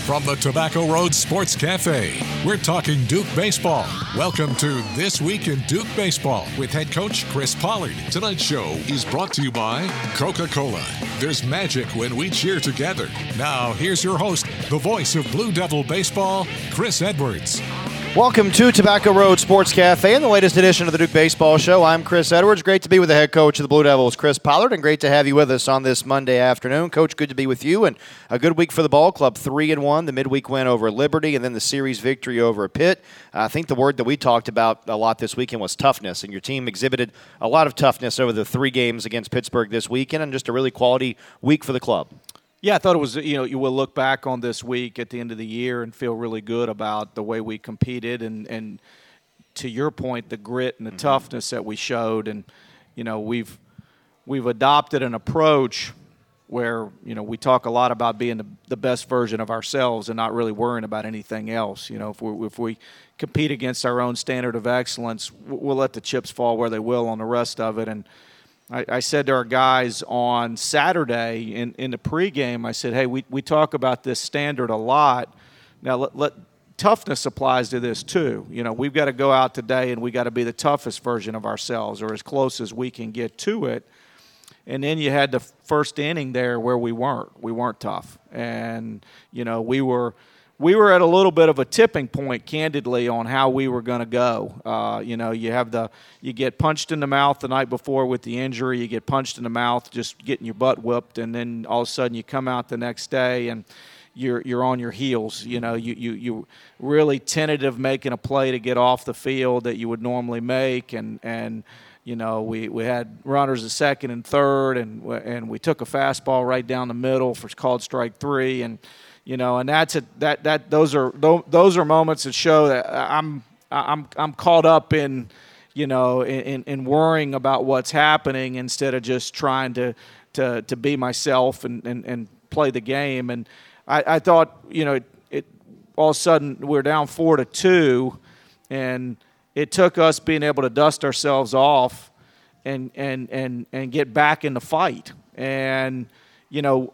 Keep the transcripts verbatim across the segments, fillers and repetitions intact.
From the Tobacco Road Sports Cafe, we're talking Duke baseball. Welcome to This Week in Duke Baseball with head coach Chris Pollard. Tonight's show is brought to you by Coca-Cola. There's magic when we cheer together. Now, here's your host, the voice of Blue Devil baseball, Chris Edwards. Welcome to Tobacco Road Sports Cafe and the latest edition of the Duke Baseball Show. I'm Chris Edwards. Great to be with the head coach of the Blue Devils, Chris Pollard, and great to have you with us on this Monday afternoon. Coach, good to be with you, and a good week for the ball club. Three and one, the midweek win over Liberty, and then the series victory over Pitt. I think the word that we talked about a lot this weekend was toughness, and your team exhibited a lot of toughness over the three games against Pittsburgh this weekend, and just a really quality week for the club. Yeah, I thought it was, you know, you will look back on this week at the end of the year and feel really good about the way we competed and, and to your point, the grit and the mm-hmm. toughness that we showed. And, you know, we've we've adopted an approach where, you know, we talk a lot about being the, the best version of ourselves and not really worrying about anything else. You know, if we if we compete against our own standard of excellence, we'll let the chips fall where they will on the rest of it. And I, I said to our guys on Saturday in, in the pregame, I said, hey, we, we talk about this standard a lot. Now, let, let toughness applies to this too. You know, we've got to go out today and we got to be the toughest version of ourselves or as close as we can get to it. And then you had the first inning there where we weren't. We weren't tough. And, you know, we were – We were at a little bit of a tipping point, candidly, on how we were going to go. Uh, you know, you have the you get punched in the mouth the night before with the injury. You get punched in the mouth just getting your butt whipped, and then all of a sudden you come out the next day and you're you're on your heels. You know, you you you really tentative making a play to get off the field that you would normally make, and and. You know, we, we had runners at second and third, and and we took a fastball right down the middle for called strike three, and you know, and that's a, that that those are those are moments that show that I'm I'm I'm caught up in, you know, in, in worrying about what's happening instead of just trying to to, to be myself and, and, and play the game. And I, I thought, you know, it, it all of a sudden we're down four to two, and it took us being able to dust ourselves off and and and and get back in the fight. And, you know,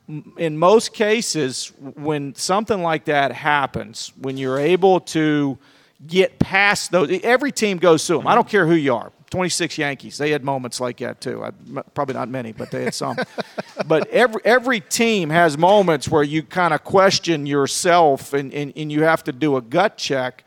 in most cases, when something like that happens, when you're able to get past those, every team goes through them. I don't care who you are. twenty-six Yankees, they had moments like that too. I, probably not many, but they had some. But every every team has moments where you kind of question yourself and, and, and you have to do a gut check.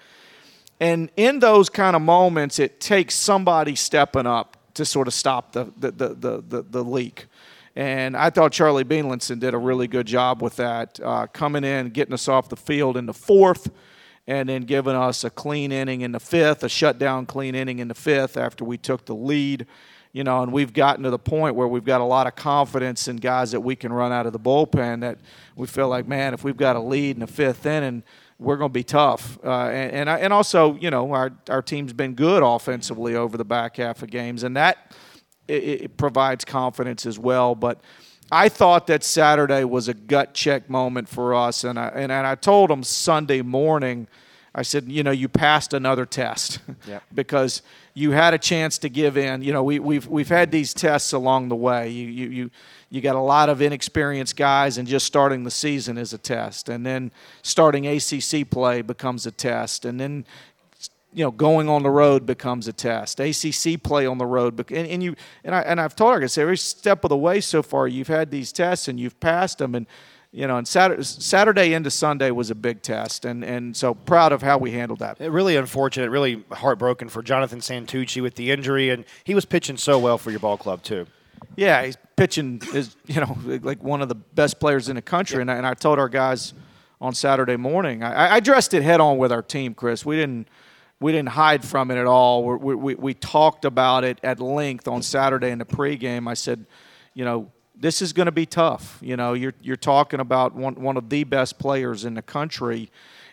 And in those kind of moments, it takes somebody stepping up to sort of stop the the the the, the, the leak. And I thought Charlie Beanlinson did a really good job with that, uh, coming in, getting us off the field in the fourth, and then giving us a clean inning in the fifth, a shutdown clean inning in the fifth after we took the lead. You know, and we've gotten to the point where we've got a lot of confidence in guys that we can run out of the bullpen that we feel like, man, if we've got a lead in the fifth inning, we're going to be tough. Uh, and and, I, and also, you know, our, our team's been good offensively over the back half of games, and that it, it provides confidence as well. But I thought that Saturday was a gut check moment for us, and I, and, and I told them Sunday morning, I said, you know, you passed another test yep. because you had a chance to give in. You know, we, we've we've had these tests along the way. You you you you got a lot of inexperienced guys, and just starting the season is a test, and then starting A C C play becomes a test, and then you know going on the road becomes a test. A C C play on the road, and, and you and I and I've told her, I said, every step of the way so far, you've had these tests and you've passed them, and. You know, and Saturday, Saturday into Sunday was a big test, and, and so proud of how we handled that. It really unfortunate, really heartbroken for Jonathan Santucci with the injury, and he was pitching so well for your ball club too. Yeah, he's pitching is you know like one of the best players in the country, yeah. and, I, and I told our guys on Saturday morning, I, I addressed it head on with our team, Chris. We didn't we didn't hide from it at all. We we we talked about it at length on Saturday in the pregame. I said, you know. This is going to be tough. You know, you're you're talking about one one of the best players in the country,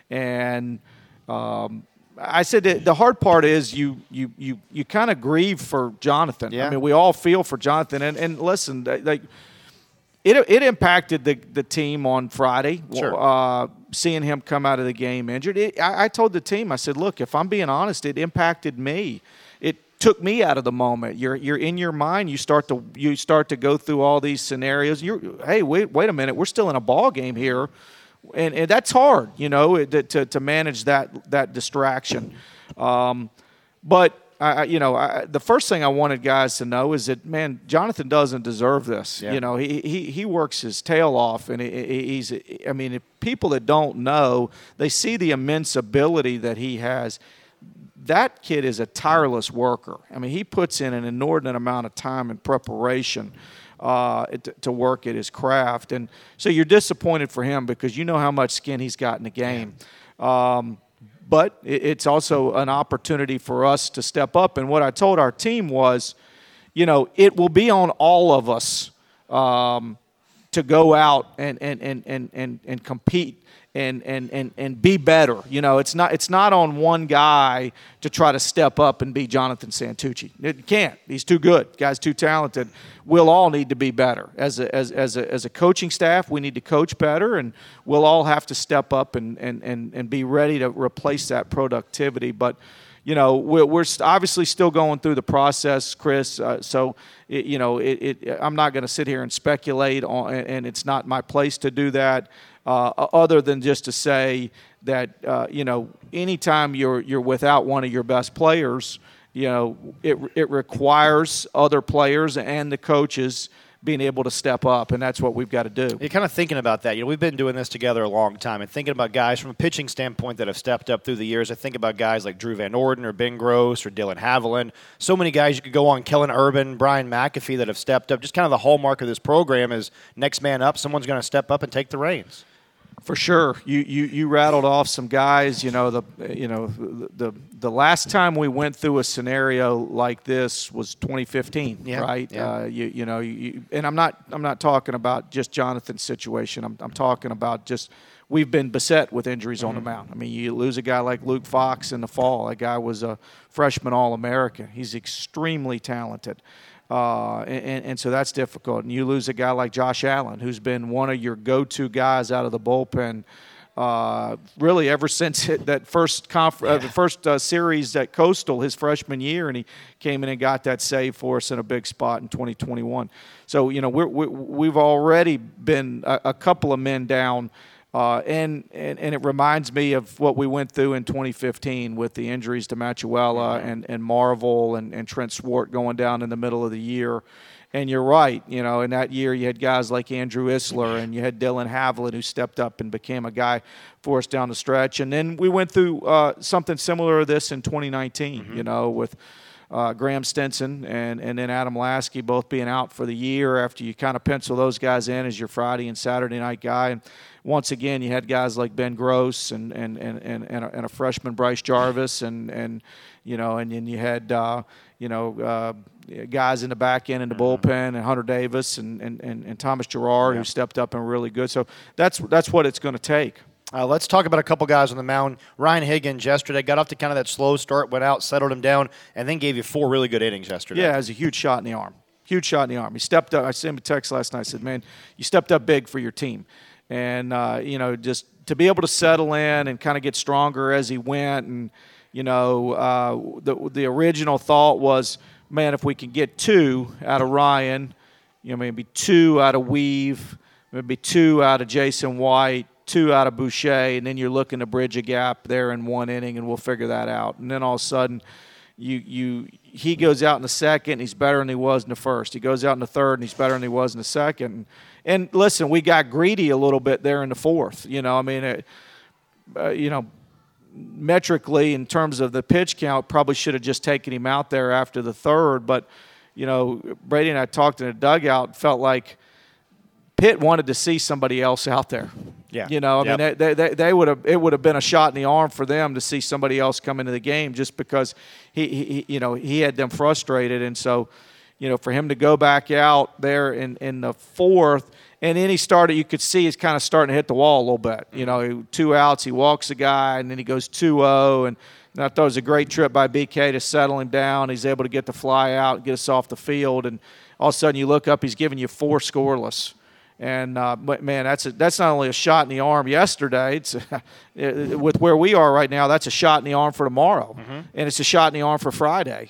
and um, I said that the hard part is you you you you kind of grieve for Jonathan. Yeah. I mean, we all feel for Jonathan, and and listen, like it it impacted the the team on Friday. Sure. Uh, seeing him come out of the game injured, it, I, I told the team, I said, look, if I'm being honest, it impacted me. It took me out of the moment. You're you're in your mind. You start to you start to go through all these scenarios. You're hey wait wait a minute. We're still in a ball game here. and, and that's hard, you know, to to manage that that distraction. Um, but I, you know, I, the first thing I wanted guys to know is that, man, Jonathan doesn't deserve this. Yeah. You know, he, he he works his tail off, and he, he's. I mean, if people that don't know, they see the immense ability that he has. That kid is a tireless worker. I mean, he puts in an inordinate amount of time and preparation uh, to, to work at his craft, and so you're disappointed for him because you know how much skin he's got in the game. Um, But it's also an opportunity for us to step up. And what I told our team was, you know, it will be on all of us um, to go out and and, and, and, and, and compete and, and, and, and be better. You know, it's not it's not on one guy to try to step up and be Jonathan Santucci. It can't. He's too good. The guy's too talented. We'll all need to be better. As a, as, as, a, as a coaching staff, we need to coach better, and we'll all have to step up and, and, and, and be ready to replace that productivity. But, you know, we're, we're obviously still going through the process, Chris. Uh, so, it, you know, it, it, I'm not going to sit here and speculate on, and it's not my place to do that, uh, other than just to say that, uh, you know, anytime you're you're without one of your best players, you know, it it requires other players and the coaches being able to step up, and that's what we've got to do. You're kind of thinking about that. You know, we've been doing this together a long time, and thinking about guys from a pitching standpoint that have stepped up through the years. I think about guys like Drew Van Orden or Ben Gross or Dylan Haviland. So many guys you could go on, Kellen Urban, Brian McAfee, that have stepped up. Just kind of the hallmark of this program is next man up. Someone's going to step up and take the reins. For sure, you, you you rattled off some guys. You know the you know the the last time we went through a scenario like this was twenty fifteen, yeah, right? Yeah. Uh, you you know, you, and I'm not I'm not talking about just Jonathan's situation. I'm I'm talking about just we've been beset with injuries mm-hmm. on the mound. I mean, you lose a guy like Luke Fox in the fall. That guy was a freshman All-American. He's extremely talented. Uh, and, and so that's difficult. And you lose a guy like Josh Allen, who's been one of your go-to guys out of the bullpen, uh, really ever since it, that first conf- yeah. uh, the first uh, series at Coastal his freshman year, and he came in and got that save for us in a big spot in twenty twenty-one. So you know we're, we're, we've already been a, a couple of men down. Uh, and, and and it reminds me of what we went through in twenty fifteen with the injuries to Machuela and, and Marvel and, and Trent Swart going down in the middle of the year. And you're right, you know, in that year you had guys like Andrew Isler and you had Dylan Haviland who stepped up and became a guy for us down the stretch. And then we went through uh, something similar to this in twenty nineteen, mm-hmm. you know, with uh, Graham Stinson and, and then Adam Lasky both being out for the year after you kind of pencil those guys in as your Friday and Saturday night guy. And once again, you had guys like Ben Gross and and and and, and, a, and a freshman Bryce Jarvis, and and you know, and then you had uh, you know uh, guys in the back end in the mm-hmm. bullpen, and Hunter Davis and and, and, and Thomas Gerard yeah. who stepped up and were really good. So that's that's what it's going to take. Uh, let's talk about a couple guys on the mound. Ryan Higgins yesterday got off to kind of that slow start, went out, settled him down, and then gave you four really good innings yesterday. Yeah, it was a huge shot in the arm. Huge shot in the arm. He stepped up. I sent him a text last night. I said, man, you stepped up big for your team. And, uh, you know, just to be able to settle in and kind of get stronger as he went. And, you know, uh, the the original thought was, man, if we can get two out of Ryan, you know, maybe two out of Weave, maybe two out of Jason White, two out of Boucher, and then you're looking to bridge a gap there in one inning, and we'll figure that out. And then all of a sudden, you you he goes out in the second, he's better than he was in the first. He goes out in the third, and he's better than he was in the second. And listen, we got greedy a little bit there in the fourth. You know, I mean, it, uh, you know, metrically in terms of the pitch count, probably should have just taken him out there after the third. But, you know, Brady and I talked in the dugout, felt like Pitt wanted to see somebody else out there. Yeah. You know, I yep. mean, they, they they would have it would have been a shot in the arm for them to see somebody else come into the game just because he, he you know he had them frustrated, and so. You know, for him to go back out there in, in the fourth, and then he started, you could see he's kind of starting to hit the wall a little bit. You know, two outs, he walks the guy, and then he goes two oh, and I thought it was a great trip by B K to settle him down. He's able to get the fly out and get us off the field, and all of a sudden you look up, he's giving you four scoreless. And, uh, but man, that's a, that's not only a shot in the arm yesterday. It's a, with where we are right now, that's a shot in the arm for tomorrow, mm-hmm. and it's a shot in the arm for Friday.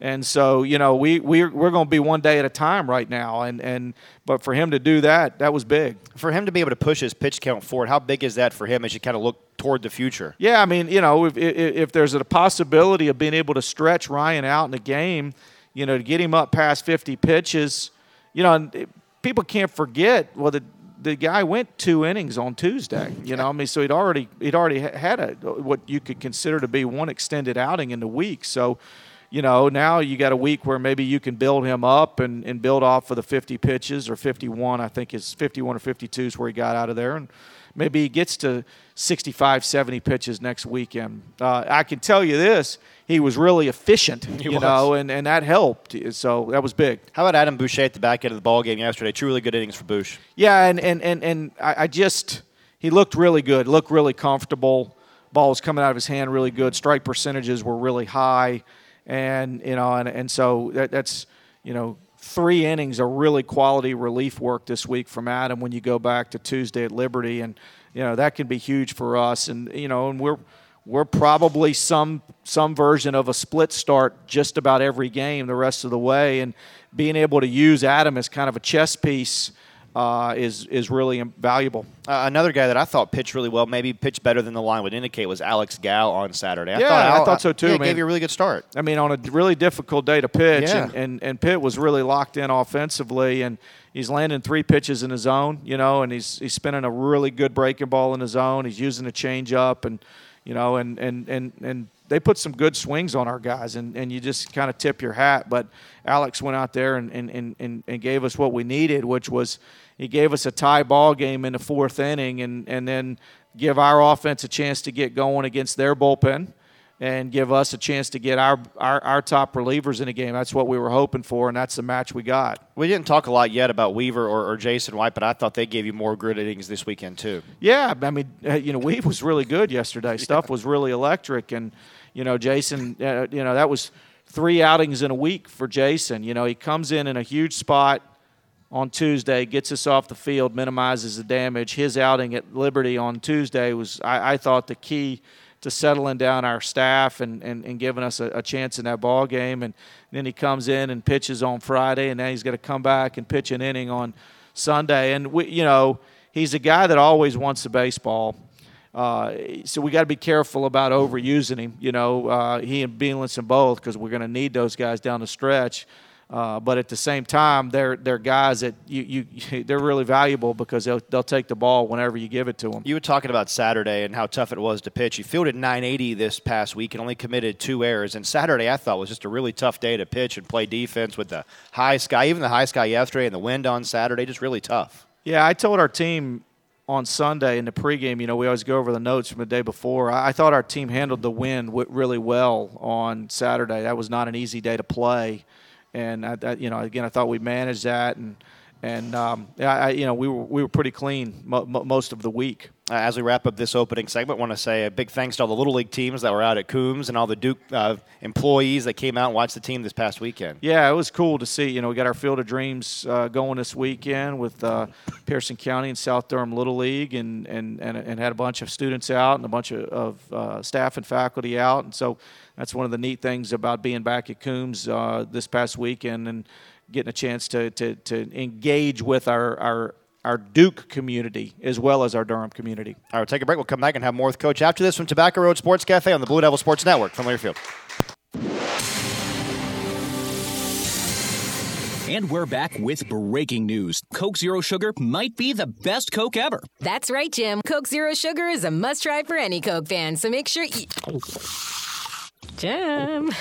And so, you know, we, we're, we're going to be one day at a time right now. And, and but for him to do that, that was big. For him to be able to push his pitch count forward, how big is that for him as you kind of look toward the future? Yeah, I mean, you know, if, if, if there's a possibility of being able to stretch Ryan out in the game, you know, to get him up past fifty pitches, you know, and people can't forget, well, the the guy went two innings on Tuesday. You know, I mean, so he'd already he'd already had a what you could consider to be one extended outing in the week. So, you know, now you got a week where maybe you can build him up and, and build off of the fifty pitches or fifty-one. I think is fifty-one or fifty-two is where he got out of there, and maybe he gets to sixty-five, seventy pitches next weekend. Uh, I can tell you this. He was really efficient, he you was. know, and, and that helped. So that was big. How about Adam Boucher at the back end of the ball game yesterday? Two really good innings for Boucher. Yeah, and, and, and, and I, I just – he looked really good, looked really comfortable. Ball was coming out of his hand really good. Strike percentages were really high. And, you know, and, and so that, that's, you know, three innings of really quality relief work this week from Adam when you go back to Tuesday at Liberty. And, you know, that can be huge for us. And, you know, and we're – We're probably some some version of a split start just about every game the rest of the way, and being able to use Adam as kind of a chess piece uh, is is really valuable. Uh, another guy that I thought pitched really well, maybe pitched better than the line would indicate, was Alex Gow on Saturday. I yeah, thought Al, I thought so too. Yeah, man. Gave you a really good start. I mean, on a really difficult day to pitch, Yeah. and, and and Pitt was really locked in offensively, and he's landing three pitches in the zone, you know, and he's he's spinning a really good breaking ball in the zone. He's using a changeup and. You know, and, and, and, and they put some good swings on our guys, and, and you just kind of tip your hat. But Alex went out there and, and, and, and gave us what we needed, which was he gave us a tie ball game in the fourth inning and, and then give our offense a chance to get going against their bullpen and give us a chance to get our, our, our top relievers in the game. That's what we were hoping for, and that's the match we got. We didn't talk a lot yet about Weaver or, or Jason White, but I thought they gave you more good innings this weekend too. Yeah, I mean, you know, Weaver was really good yesterday. Stuff was really electric, and, you know, Jason, uh, you know, that was three outings in a week for Jason. You know, he comes in in a huge spot on Tuesday, gets us off the field, minimizes the damage. His outing at Liberty on Tuesday was, I, I thought, the key to settling down our staff and, and, and giving us a, a chance in that ball game. And then he comes in and pitches on Friday, and now he's got to come back and pitch an inning on Sunday. And, we, you know, he's a guy that always wants the baseball. Uh, so we got to be careful about overusing him, you know, uh, he and Bielenson both, because we're going to need those guys down the stretch. Uh, but at the same time, they're they're guys that you, you they're really valuable because they'll they'll take the ball whenever you give it to them. You were talking about Saturday and how tough it was to pitch. You fielded nine eighty this past week and only committed two errors. And Saturday, I thought, was just a really tough day to pitch and play defense with the high sky, even the high sky yesterday and the wind on Saturday, just really tough. Yeah, I told our team on Sunday in the pregame, you know, we always go over the notes from the day before. I, I thought our team handled the wind w- really well on Saturday. That was not an easy day to play. And I, I, you know, again, I thought we managed that, and and um, I, you know, we were we were pretty clean mo- mo- most of the week. Uh, as we wrap up this opening segment, I want to say a big thanks to all the Little League teams that were out at Coombs and all the Duke uh, employees that came out and watched the team this past weekend. Yeah, it was cool to see. You know, we got our Field of Dreams uh, going this weekend with uh, Pearson County and South Durham Little League, and, and, and, and had a bunch of students out and a bunch of, of uh, staff and faculty out. And so that's one of the neat things about being back at Coombs uh, this past weekend and getting a chance to, to, to engage with our, our our Duke community as well as our Durham community. All right, we'll take a break. We'll come back and have more with Coach after this from Tobacco Road Sports Cafe on the Blue Devil Sports Network from Learfield. And we're back with breaking news. Coke Zero Sugar might be the best Coke ever. That's right, Jim. Coke Zero Sugar is a must-try for any Coke fan, so make sure you... Jim.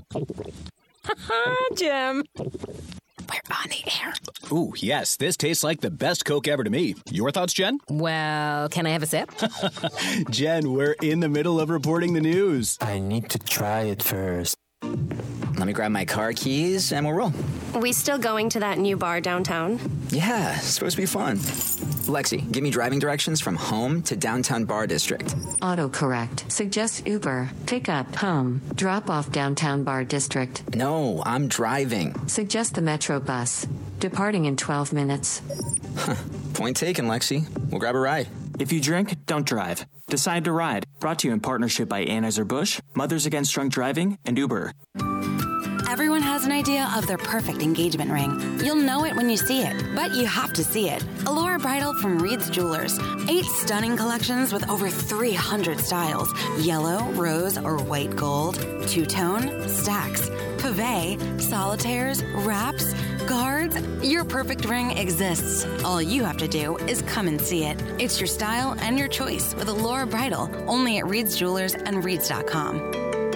Jim. We're on the air. Ooh, yes, this tastes like the best Coke ever to me. Your thoughts, Jen? Well, can I have a sip? Jen, we're in the middle of reporting the news. I need to try it first. Let me grab my car keys and we'll roll. We still going to that new bar downtown? Yeah, it's supposed to be fun. Lexi, give me driving directions from home to downtown bar district. Autocorrect. Suggest Uber. Pick up home. Drop off downtown bar district. No, I'm driving. Suggest the Metro bus. Departing in twelve minutes. Huh. Point taken, Lexi. We'll grab a ride. If you drink, don't drive. Decide to ride. Brought to you in partnership by Anheuser-Busch, Mothers Against Drunk Driving, and Uber. Everyone has an idea of their perfect engagement ring. You'll know it when you see it, but you have to see it. Allura Bridal from Reed's Jewelers. Eight stunning collections with over three hundred styles. Yellow, rose, or white gold. Two-tone, stacks, pave, solitaires, wraps, guards. Your perfect ring exists. All you have to do is come and see it. It's your style and your choice with Allura Bridal, only at Reed's Jewelers and Reed's dot com.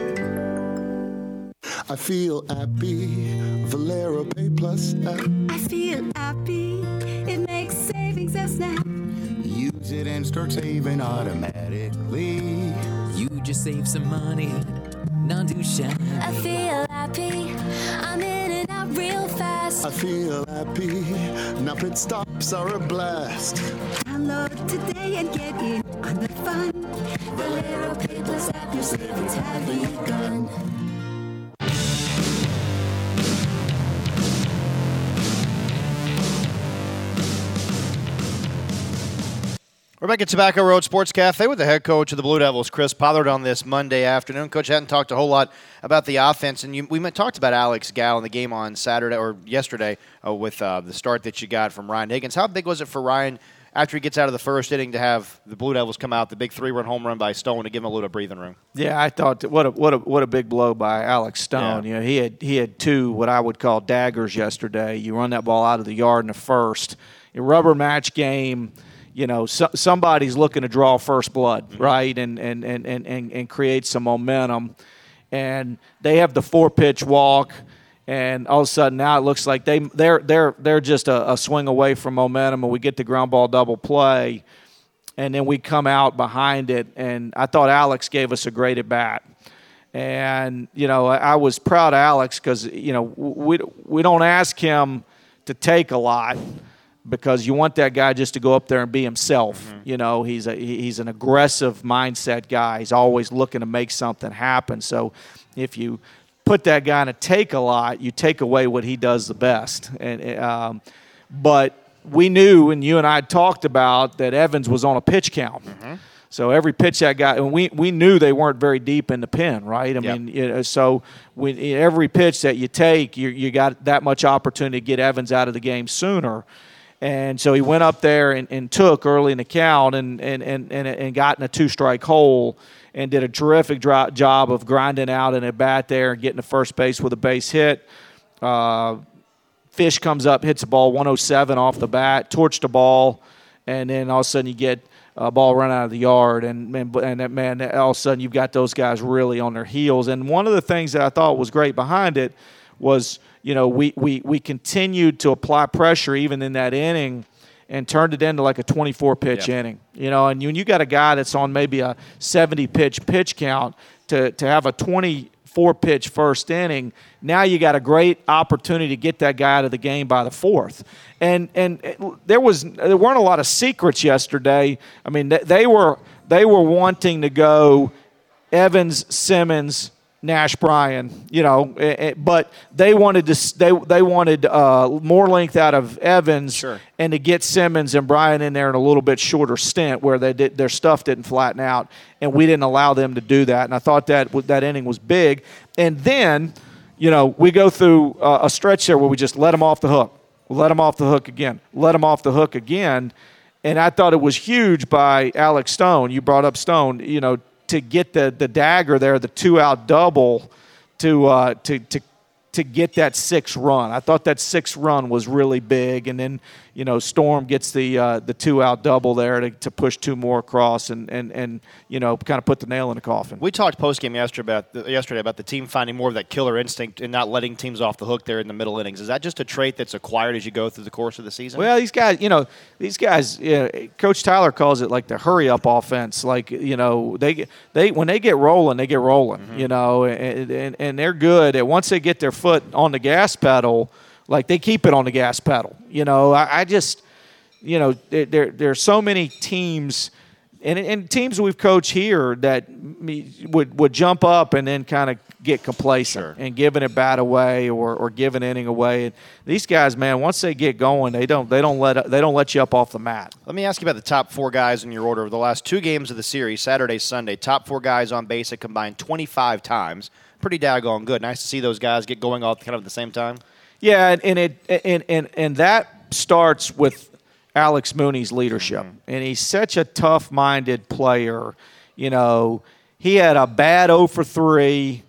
I feel happy, Valero Pay Plus app. I feel happy, it makes savings a snap. Use it and start saving automatically. You just save some money, not too shabby. I feel happy, I'm in and out real fast. I feel happy, now pit stops are a blast. Download today and get in on the fun. Valero Pay Plus app, your savings have begun. We're back at Tobacco Road Sports Cafe with the head coach of the Blue Devils, Chris Pollard, on this Monday afternoon. Coach, hadn't talked a whole lot about the offense, and you, we talked about Alex Gall in the game on Saturday or yesterday uh, with uh, the start that you got from Ryan Higgins. How big was it for Ryan after he gets out of the first inning to have the Blue Devils come out, the big three-run home run by Stone to give him a little breathing room? Yeah, I thought what a what a what a big blow by Alex Stone. Yeah. You know, he had he had two what I would call daggers yesterday. You run that ball out of the yard in the first, a rubber match game. You know, so, somebody's looking to draw first blood, mm-hmm. right, and, and, and, and, and create some momentum. And they have the four-pitch walk, and all of a sudden now it looks like they, they're they're they're just a, a swing away from momentum, and we get the ground ball double play, and then we come out behind it. And I thought Alex gave us a great at-bat. And, you know, I, I was proud of Alex because, you know, we, we don't ask him to take a lot, because you want that guy just to go up there and be himself. Mm-hmm. You know, he's a he's an aggressive mindset guy. He's always looking to make something happen. So if you put that guy in a take a lot, you take away what he does the best. And um, but we knew, and you and I talked about, that Evans was on a pitch count. Mm-hmm. So every pitch that guy, and we, we knew they weren't very deep in the pen, right? I yep. mean, you know, so when, every pitch that you take, you you got that much opportunity to get Evans out of the game sooner. And so he went up there and, and took early in the count and and, and, and and got in a two-strike hole and did a terrific dro- job of grinding out an at-bat there and getting to first base with a base hit. Uh, Fish comes up, hits a ball one oh seven off the bat, torched the ball, and then all of a sudden you get a ball run out of the yard. And, and, and that, man, all of a sudden you've got those guys really on their heels. And one of the things that I thought was great behind it was – you know, we, we, we continued to apply pressure even in that inning and turned it into like a twenty-four pitch yeah. inning. You know, and when you got a guy that's on maybe a seventy pitch pitch count to, to have a twenty-four pitch first inning, now you got a great opportunity to get that guy out of the game by the fourth. And and there was there weren't a lot of secrets yesterday. I mean, they, they were they were wanting to go Evans, Simmons, Nash, Bryan, you know, but they wanted to they they wanted uh, more length out of Evans, sure. and to get Simmons and Bryan in there in a little bit shorter stint where they did, their stuff didn't flatten out, and we didn't allow them to do that. And I thought that that inning was big. And then, you know, we go through uh, a stretch there where we just let them off the hook, let them off the hook again, let them off the hook again, and I thought it was huge by Alex Stone. You brought up Stone, you know, to get the, the dagger there, the two-out double, to uh, to to to get that sixth run. I thought that sixth run was really big, and then, you know, Storm gets the uh, the two-out double there to, to push two more across and, and, and you know, kind of put the nail in the coffin. We talked post-game yesterday about, the, yesterday about the team finding more of that killer instinct and not letting teams off the hook there in the middle innings. Is that just a trait that's acquired as you go through the course of the season? Well, these guys, you know, these guys, you know, Coach Tyler calls it like the hurry-up offense. Like, you know, they they when they get rolling, they get rolling, mm-hmm. you know, and, and, and they're good. And once they get their foot on the gas pedal, like, they keep it on the gas pedal. You know, I, I just, you know, there, there there are so many teams, and, and teams we've coached here that would would jump up and then kind of get complacent sure. and giving a bat away or, or giving an inning away. And these guys, man, once they get going, they don't they don't let they don't let you up off the mat. Let me ask you about the top four guys in your order of the last two games of the series, Saturday, Sunday. Top four guys on base that combined twenty-five times. pretty daggone good. Nice to see those guys get going all kind of at the same time. Yeah, and, and it and, and and that starts with Alex Mooney's leadership, mm-hmm. and he's such a tough-minded player. You know, he had a bad oh for three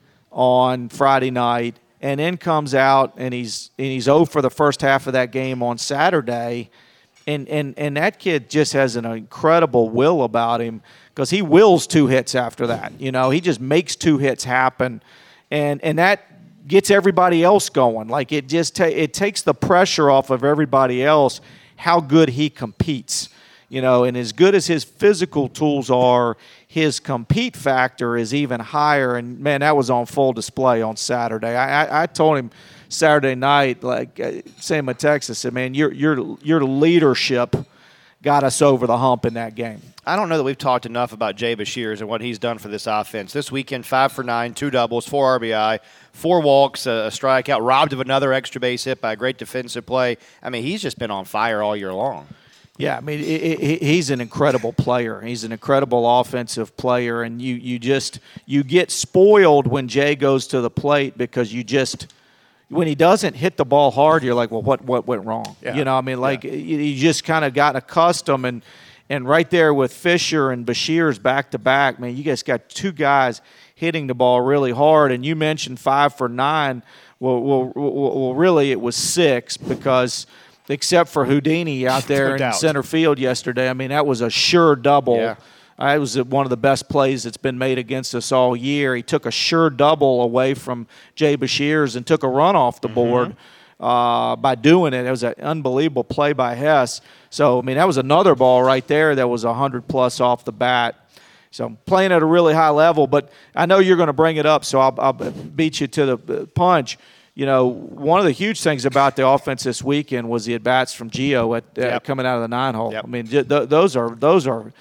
on Friday night, and then comes out and he's and he's oh for the first half of that game on Saturday, and and and that kid just has an incredible will about him because he wills two hits after that. You know, he just makes two hits happen, and and that gets everybody else going. Like it just ta- it takes the pressure off of everybody else. How good he competes, you know, and as good as his physical tools are, his compete factor is even higher. And man, that was on full display on Saturday. I, I, I told him Saturday night, like uh, same in Texas, said, man, your your your leadership got us over the hump in that game. I don't know that we've talked enough about Jay Bashirs and what he's done for this offense. This weekend, five for nine, two doubles, four R B I, four walks, a, a strikeout, robbed of another extra base hit by a great defensive play. I mean, he's just been on fire all year long. Yeah, I mean, it, it, he's an incredible player. He's an incredible offensive player, and you you just you get spoiled when Jay goes to the plate because you just when he doesn't hit the ball hard, you're like, well, what what went wrong? Yeah. You know, I mean, like yeah. you, you just kind of got accustomed, and and right there with Fisher and Bashirs back to back, man, you guys got two guys hitting the ball really hard, and you mentioned five for nine. Well, well, well really, it was six because. Except for Houdini out there no in doubt. center field yesterday. I mean, that was a sure double. Yeah. Uh, it was one of the best plays that's been made against us all year. He took a sure double away from Jay Bashirs and took a run off the mm-hmm. board uh, by doing it. It was an unbelievable play by Hess. So, I mean, that was another ball right there that was one hundred plus off the bat. So playing at a really high level. But I know you're going to bring it up, so I'll, I'll beat you to the punch. You know, one of the huge things about the offense this weekend was the at-bats from Gio at, uh, yep. coming out of the nine-hole. Yep. I mean, th- those are those are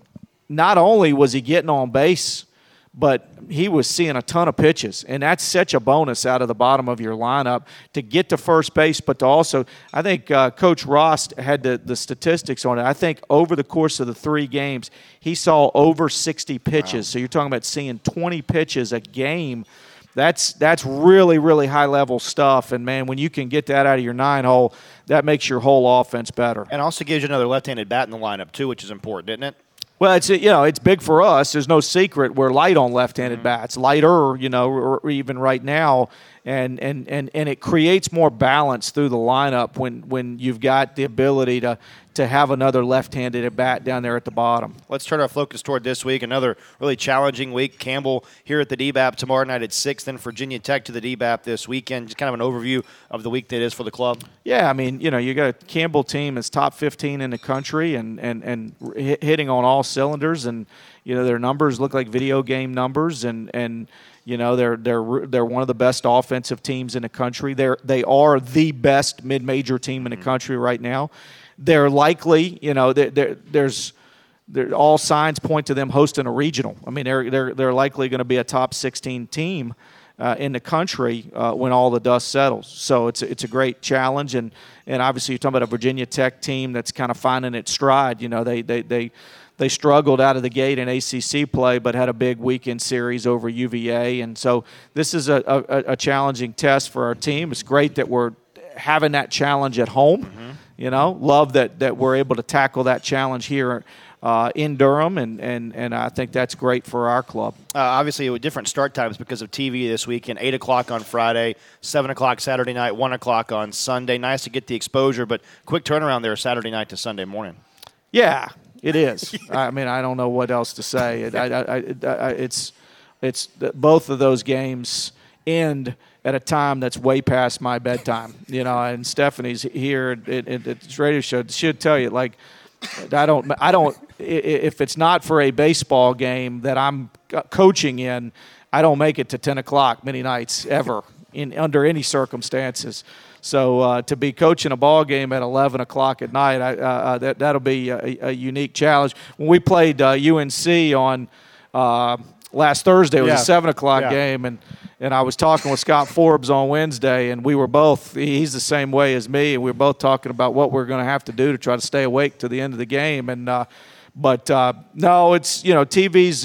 not only was he getting on base, but he was seeing a ton of pitches, and that's such a bonus out of the bottom of your lineup to get to first base, but to also – I think uh, Coach Ross had the, the statistics on it. I think over the course of the three games, he saw over sixty pitches. Wow. So you're talking about seeing twenty pitches a game. That's that's really, really high-level stuff. And, man, when you can get that out of your nine-hole, that makes your whole offense better. And also gives you another left-handed bat in the lineup, too, which is important, isn't it? Well, it's you know it's big for us. There's no secret we're light on left-handed mm-hmm. bats, lighter, you know, or, or even right now. And, and, and, and it creates more balance through the lineup when, when you've got the ability to, to have another left-handed at bat down there at the bottom. Let's turn our focus toward this week. Another really challenging week. Campbell here at the D B A P tomorrow night at six, then Virginia Tech to the D B A P this weekend. Just kind of an overview of the week that is for the club. Yeah, I mean, you know, you got a Campbell team that's top fifteen in the country and, and, and hitting on all cylinders. And, you know, their numbers look like video game numbers. And, and you know, they're they're they're one of the best offensive teams in the country. They're they are the best mid-major team in the country right now. They're likely, you know, they're, they're, there's they're, all signs point to them hosting a regional. I mean, they're they're they're likely going to be a top sixteen team uh, in the country uh, when all the dust settles. So it's a, it's a great challenge, and and obviously you're talking about a Virginia Tech team that's kind of finding its stride. You know, they they they. They struggled out of the gate in A C C play, but had a big weekend series over U V A. And so this is a, a, a challenging test for our team. It's great that we're having that challenge at home. Mm-hmm. You know, love that, that we're able to tackle that challenge here uh, in Durham, and, and, and I think that's great for our club. Uh, obviously, with different start times because of T V this weekend, eight o'clock on Friday, seven o'clock Saturday night, one o'clock on Sunday. Nice to get the exposure, but quick turnaround there Saturday night to Sunday morning. Yeah. It is. I mean, I don't know what else to say. It, I, I, I, I, it's, it's both of those games end at a time that's way past my bedtime. You know, and Stephanie's here at, at, at this radio show. She'll tell you, like, I don't, I don't. If it's not for a baseball game that I'm coaching in, I don't make it to ten o'clock many nights ever in under any circumstances. So uh, to be coaching a ball game at eleven o'clock at night, I, uh, that that'll be a, a unique challenge. When we played uh, U N C on uh, last Thursday, it was yeah. a seven o'clock yeah. game, and and I was talking with Scott Forbes on Wednesday, and we were both. He's the same way as me, and we were both talking about what we're going to have to do to try to stay awake to the end of the game. And uh, but uh, no, it's you know T V's.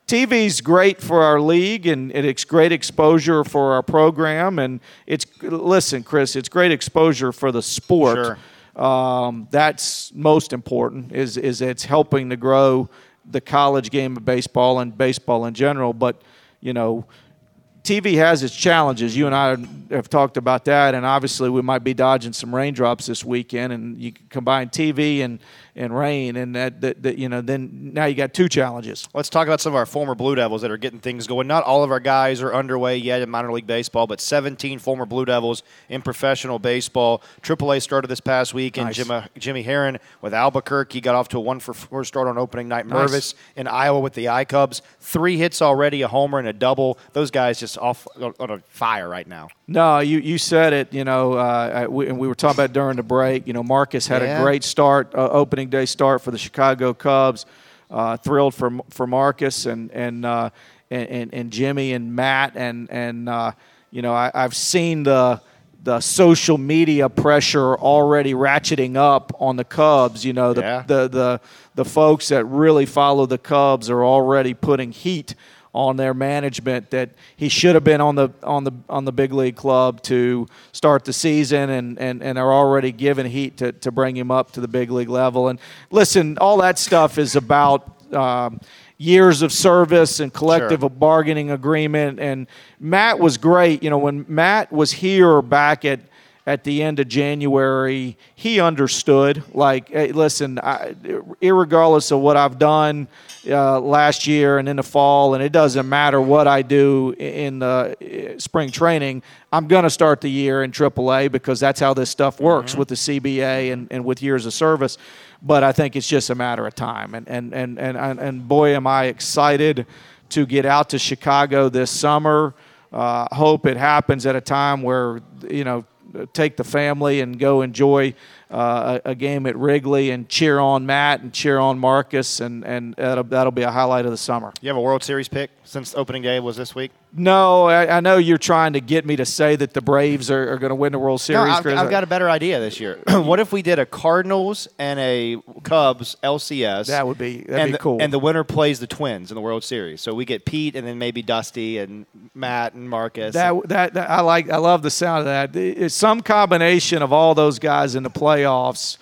T V's great for our league, and it's great exposure for our program. And it's listen, Chris, it's great exposure for the sport. Sure. Um, that's most important. Is is it's helping to grow the college game of baseball and baseball in general. But you know, T V has its challenges. You and I have talked about that, and obviously we might be dodging some raindrops this weekend. And you combine T V and, and rain, and that, that, that you know, then now you got two challenges. Let's talk about some of our former Blue Devils that are getting things going. Not all of our guys are underway yet in minor league baseball, but seventeen former Blue Devils in professional baseball. triple A started this past week, and Nice. Jimmy, Jimmy Herron with Albuquerque got off to a one for four start on opening night. Nice. Mervis in Iowa with the I Cubs. Three hits already, a homer and a double. Those guys just off on a fire right now. No, you, you said it. You know, uh, we, and we were talking about during the break. You know, Marcus had Yeah. a great start, uh, opening day start for the Chicago Cubs. Uh, thrilled for for Marcus and and, uh, and and and Jimmy and Matt and and uh, you know I, I've seen the the social media pressure already ratcheting up on the Cubs. You know, the Yeah. the, the the folks that really follow the Cubs are already putting heat on their management that he should have been on the on the on the big league club to start the season, and, and, and are already giving heat to, to bring him up to the big league level. And listen, all that stuff is about um, years of service and collective Sure. bargaining agreement. And Matt was great. You know, when Matt was here back at at the end of January, he understood, like, hey, listen, I, irregardless of what I've done uh, last year and in the fall, and it doesn't matter what I do in the uh, spring training, I'm going to start the year in triple A because that's how this stuff works Mm-hmm. with the C B A and, and with years of service. But I think it's just a matter of time. And, and, and, and, and, and boy, am I excited to get out to Chicago this summer. Uh, hope it happens at a time where, you know, take the family and go enjoy uh, a, a game at Wrigley and cheer on Matt and cheer on Marcus, and, and that'll, that'll be a highlight of the summer. You have a World Series pick since opening day was this week? No, I, I know you're trying to get me to say that the Braves are, are going to win the World Series. No, I've, Chris. I've got a better idea this year. What if we did a Cardinals and a Cubs L C S? That would be that'd and be the, cool. And the winner plays the Twins in the World Series. So we get Pete and then maybe Dusty and Matt and Marcus. That, that that I like. I love the sound of that. It's some combination of all those guys in the playoffs.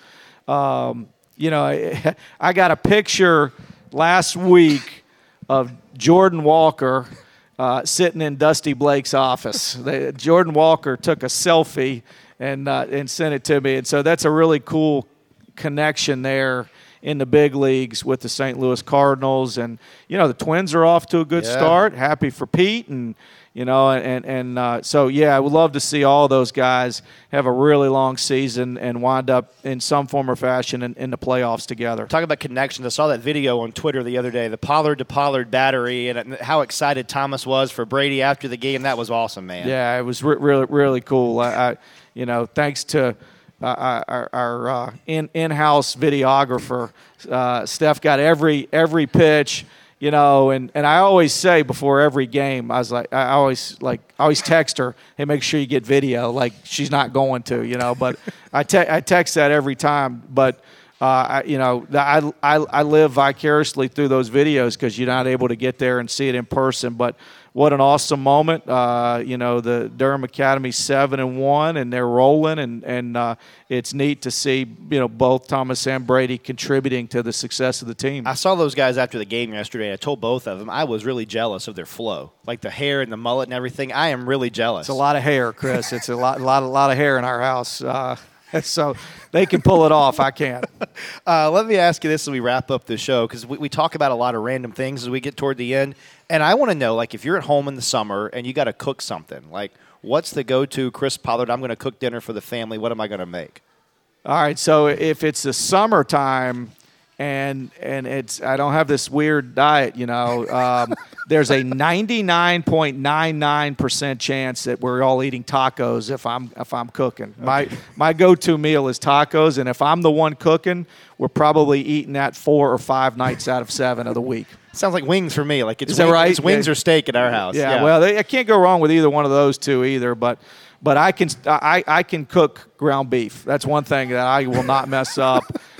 Um, you know, I, I got a picture last week of Jordan Walker uh, sitting in Dusty Blake's office. They, Jordan Walker took a selfie and uh, and sent it to me, and so that's a really cool connection there in the big leagues with the Saint Louis Cardinals. And you know, the Twins are off to a good Yeah. start. Happy for Pete, and you know, and and uh, so yeah, I would love to see all those guys have a really long season and wind up in some form or fashion in, in the playoffs together. Talk about connections. I saw that video on Twitter the other day, the Pollard to Pollard battery, and how excited Thomas was for Brady after the game. That was awesome, man. Yeah, it was re- really really cool. I, I you know, thanks to uh, our, our uh, in in-house videographer, uh, Steph got every every pitch. You know, and, and I always say before every game, I was like, I always like, I always text her, hey, make sure you get video. Like, she's not going to, you know, but I, te- I text that every time. But, uh, I, you know, I, I, I live vicariously through those videos because you're not able to get there and see it in person. But what an awesome moment. Uh, you know, the Durham Academy seven and one, and they're rolling, and and uh, it's neat to see, you know, both Thomas and Brady contributing to the success of the team. I saw those guys after the game yesterday. I told both of them I was really jealous of their flow, like the hair and the mullet and everything. I am really jealous. It's a lot of hair, Chris. It's a lot, lot, lot of hair in our house. Uh, so they can pull it off. I can't. Uh, let me ask you this as we wrap up the show, because we, we talk about a lot of random things as we get toward the end. And I want to know, like, if you're at home in the summer and you got to cook something, like, what's the go-to, Chris Pollard, I'm going to cook dinner for the family. What am I going to make? All right. So if it's the summertime and and it's I don't have this weird diet, you know, um, there's a ninety-nine point nine nine percent chance that we're all eating tacos if I'm if I'm cooking. Okay. My my go-to meal is tacos, and if I'm the one cooking, we're probably eating that four or five nights out of seven of the week. Sounds like wings for me. Like, it's Is that wing, right? It's wings Yeah. or steak at our house. Yeah, Yeah. well, they, I can't go wrong with either one of those two either. But, but I can I, I can cook ground beef. That's one thing that I will not mess up.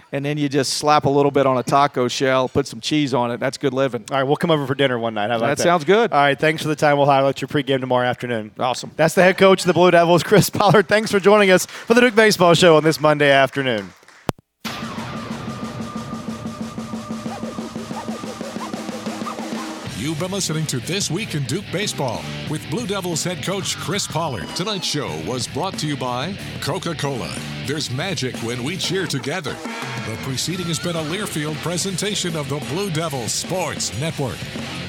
and then you just slap a little bit on a taco shell, put some cheese on it. That's good living. All right, we'll come over for dinner one night. How about that? That sounds good. All right, thanks for the time. We'll highlight your pregame tomorrow afternoon. Awesome. That's the head coach of the Blue Devils, Chris Pollard. Thanks for joining us for the Duke Baseball Show on this Monday afternoon. You've been listening to This Week in Duke Baseball with Blue Devils head coach Chris Pollard. Tonight's show was brought to you by Coca-Cola. There's magic when we cheer together. The preceding has been a Learfield presentation of the Blue Devils Sports Network.